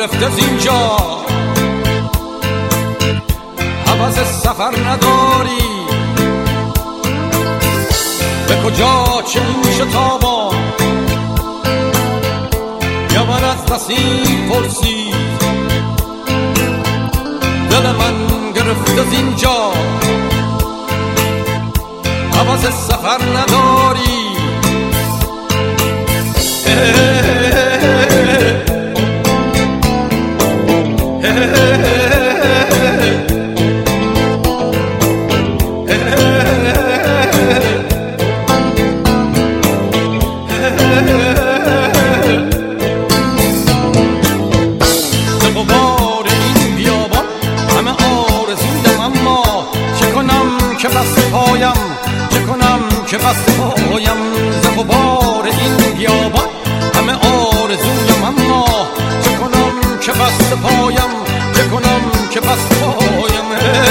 گرفته زینجا، هوس سفر نداری، به کجا چه این شتابان؟ یا من از نسیم پرسید، دل من گرفته زینجا، هوس سفر نداری. که بسته پایم ز غبار این بیابان، همه آرزویم اما چه کنم که بسته پایم، چه کنم که بسته پایم.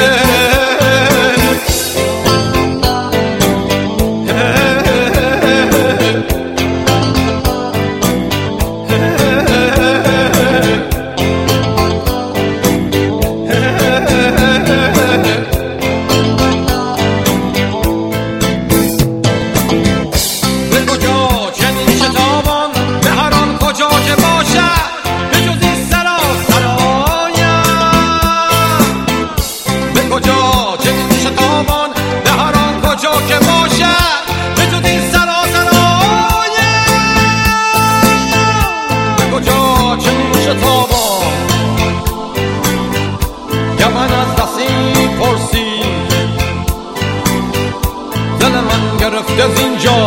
گرفته زینجا،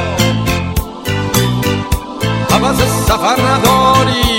هوس سفر نداری.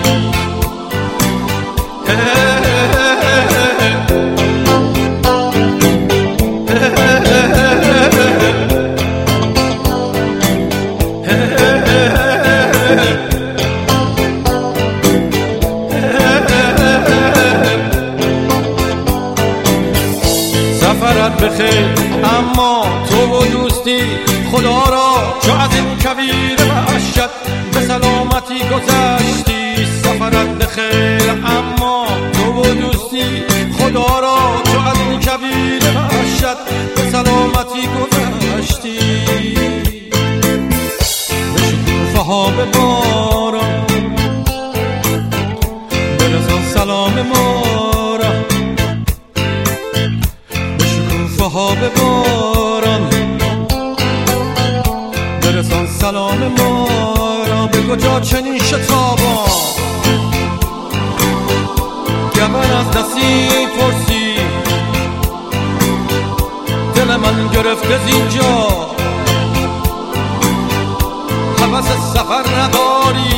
سفرت بخیر اما تو و دوستی، خدا را چو از این کویر وحشت به سلامتی گذشتی. سفرت بخیر اما تو و دوستی، خدا را چو از این کویر وحشت به سلامتی گذشتی. به شکوفه ها به باران برسان سلام ما را، به شکوفه ها به باران برسان سلام ما را. به کجا چنین شتابان؟ گبر از نسیم پرسی، دل من گرفته زینجا، هوس سفر نداری.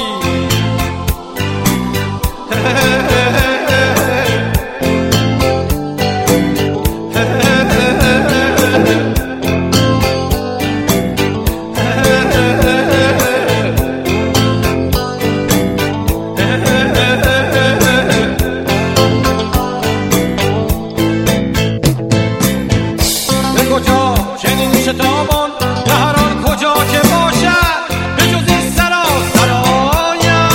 کجا چنین شتابان به هر آن کجا که باشد، به جز این سرا سرایم.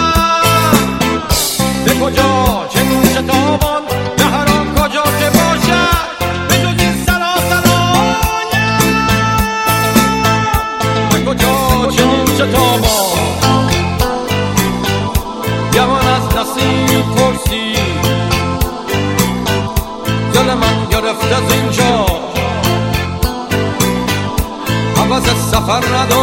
به کجا چنین شتابان به هر آن کجا که باشد، به جز این سرا سرایم. به کجا چنین شتابان یوان از نسیم پرسی، دل من گرفته زینجا، هوس سفر نداری.